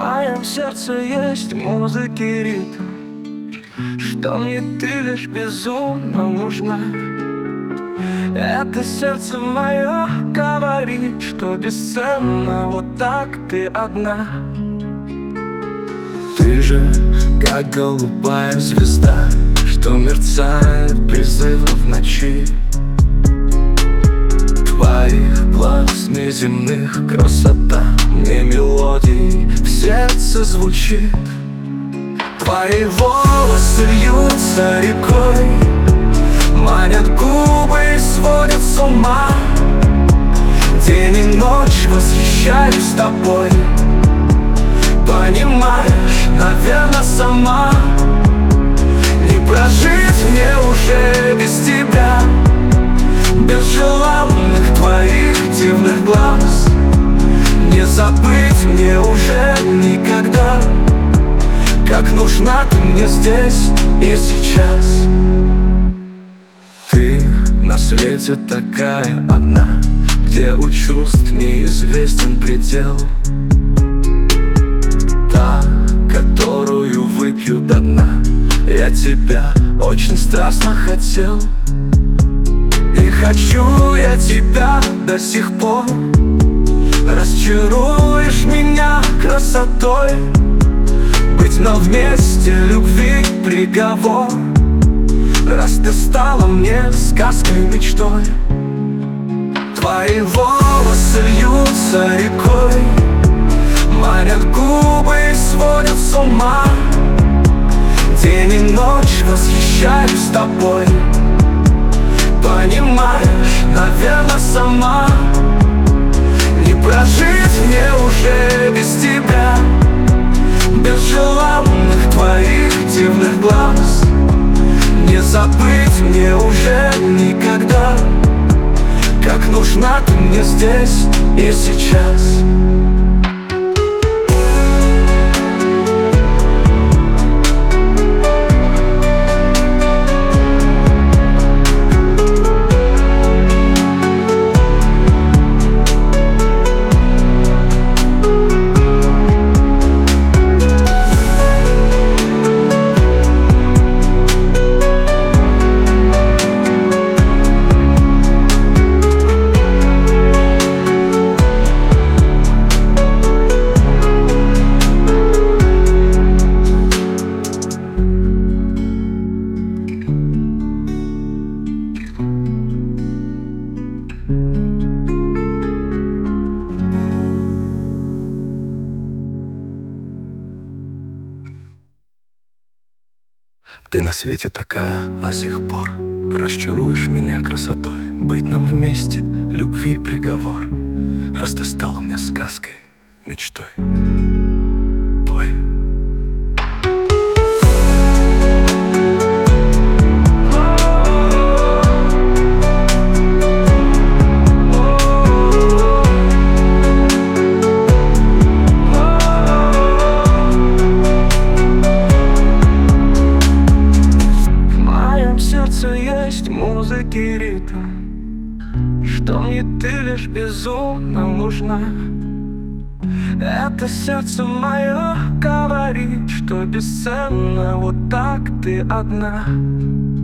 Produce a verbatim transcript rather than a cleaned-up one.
моем сердце есть музыки ритм, что мне ты лишь безумно нужна. Это сердце мое говорит, что бесценно вот так ты одна. Ты же, как голубая звезда, что мерцает призыва в ночи. Твоих глаз неземных красота, мне мелодий в сердце звучит. Твои волосы льются рекой, манят губы и сводят с ума. День и ночь восхищаюсь тобой. Понимаешь, наверно, сама не прожить мне уже без тебя, без желанных твоих дивных глаз. Не забыть мне уже никогда, как нужна ты мне здесь и сейчас. Ты на свете такая одна, где у чувств неизвестен предел. Та, которую выпью до дна. Я тебя очень страстно хотел, и хочу я тебя до сих пор. Расчаруешь меня красотой, быть нам вместе любви приговор. Раз ты стала мне сказкой, мечтой. Твои волосы льются рекой, манят губы и сводят с ума. День и ночь восхищаюсь тобой. Понимаешь, наверно, сама не прожить мне уже без тебя, без желанных твоих дивных глаз. Не забыть мне уже никогда, как нужна ты мне здесь и сейчас. Ты на свете такая до сих пор. Расчаруешь меня красотой, быть нам вместе любви приговор. Раз ты стала мне сказкой, мечтой. Пой. Есть музыки ритм, что мне ты лишь безумно нужна. Это сердце мое говорит, что бесценно вот так ты одна.